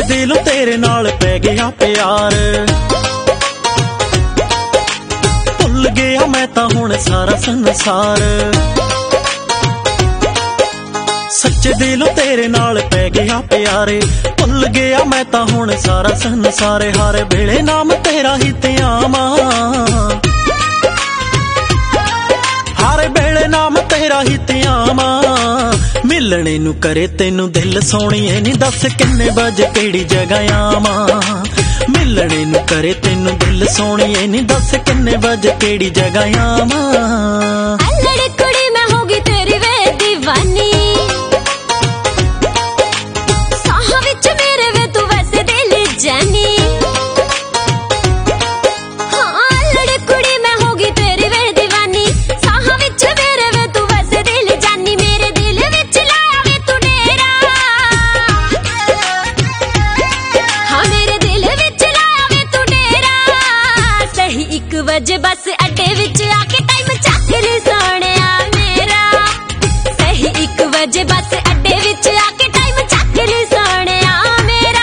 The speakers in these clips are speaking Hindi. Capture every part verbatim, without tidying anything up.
दिलों तेरे नाल पै गया प्यार, भुल गया मैं तां हुण सारा संसार। सच्चे दिलों तेरे नाल पै गया प्यारे, भुल गया मैं तां हुण सारा संसार। हर वेले नाम तेरा ही ते आवां, हर वेले नाम तेरा ही ते आवां। मिलने नू करे तेनू दिल सोहणीए नी, दस किन्ने बजे केड़ी जगह आवां। मिलने नू करे तेनू दिल सोहणीए नी, दस किन्ने बजे केड़ी जगह आवां। अल्लड़ कुड़ी मैं होगी तेरी वे दीवानी, साह विच मेरे वे तू वैसे दिल जानी। हाँ अल्लड़ कुड़ी मैं होगी तेरी वे दीवानी, साह विच मेरे वे तू वैसे दिल जानी। मेरे दिल विच लाया वे तू डेरा, हाँ मेरे दिल विच लाया वे तू डेरा। सही एक बजे बस अड्डे विच आके टाइम चक ली सोहणिया मेरा, सही एक बजे बस अड्डे विच आके टाइम चक ली सोहणिया मेरा।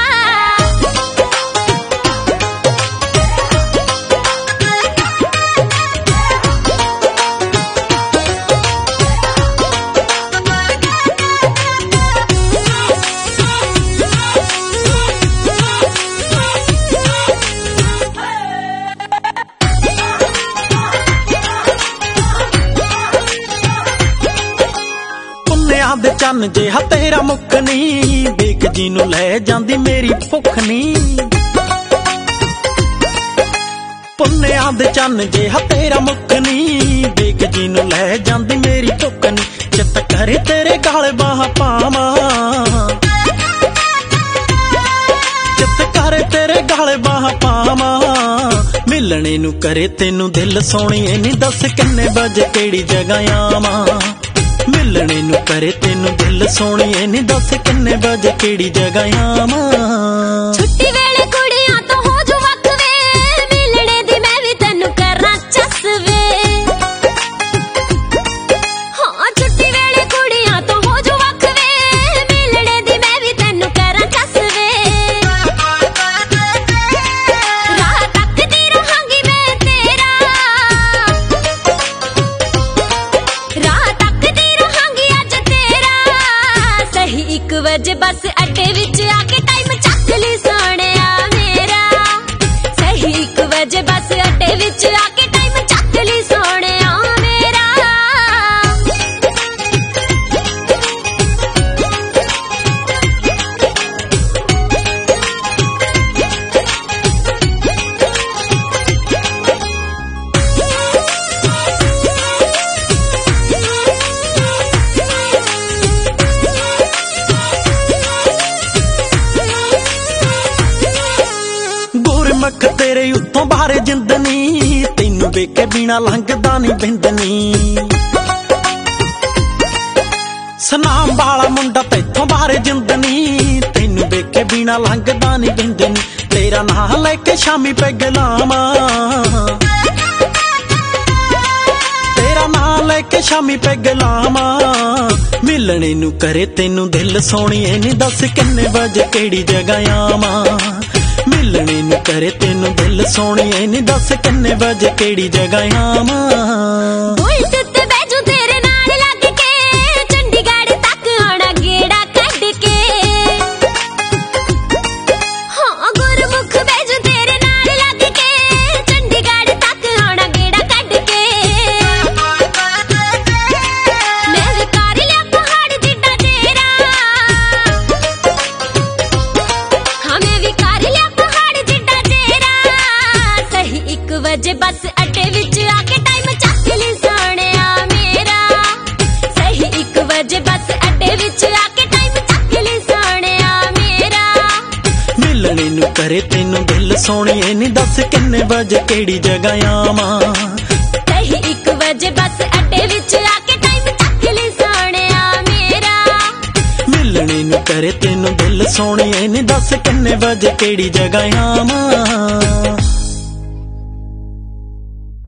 दे चन्न जिहा तेरा मुख नी, देख जी नू लै जांदी मेरी भुख नी। पुन्निया दे चन्न जिहा तेरा मुख नी, देख जी नू लै जांदी मेरी भुख नी। चित करे तेरे गल बाह पावां, चित करे तेरे गल बाह पावां। मिलने नू करे तेनू दिल सोहणीए नी, दस किन्ने बजे केड़ी जगह आवां। मिलने नू करे तेनू दिल सोहणीए नी, दस किन्ने बजे केड़ी जगह आवां। छुट्टी वेले कुड़ियां तो हो जू वख वे, मिलने दी मैं भी तैनू करां चस वे। हाँ छुट्टी वेले कुड़ियां तो हो जू वख वे, मिलने दी मैं भी तैनू करां चस वे। रात तक दी रहांगी मैं तेरा, रात तक दी रहांगी अज तेरा। सही एक बजे बस अड्डे विच आके टाइम चक ली सोहणिया मेरा, सही एक बजे बस अड्डे विच आके टाइम चक ली सोहणिया मेरा। गुरमुख तेरे उत्तों बाहर जिंदनी, तेनू वेखे बिना लंघदा नी बिंदनी। सनाम वाला मुंडा तैथों बाहर जिंदनी, तेनू वेखे बिना लंघदा नी बिंदनी। तेरा नां लेके शामी पैग लावां, तेरा नां लेके शामी पैग लावां। मिलने नू करे तेनू दिल सोहणीए नी, दस किन्ने बजे केड़ी जगह आवां। मिलने नू करे तेनू दिल सोहणीए नी, दस किन्ने बजे केड़ी जगह आवां। बुलट ते बैजू तेरे नाल लग के, चंडीगढ़ तक आना गेड़ा कढ के। हाँ गुरमुख बैजू तेरे नाल लग के, चंडीगढ़ तक आना गेड़ा कढ के। मैं भी कर लिया पहाड़ जिड्डा जेरा, हाँ मैं भी कर लिया पहाड़ जिड्डा जेरा। सही एक बजे बस अड्डे विच आके टाइम चक ली सोहणिया मेरा, सही एक बजे बस अड्डे विच आके टाइम चक ली सोहणिया मेरा। मिलने नू करे तेनू दिल सोहणीए नी, दस किन्ने बजे केड़ी जगह आवां। सही एक बजे बस अड्डे विच आके टाइम चक ली सोहणिया मेरा। मिलने नू करे तेनू दिल सोहणीए नी, दस किन्ने बजे केड़ी जगह आवां।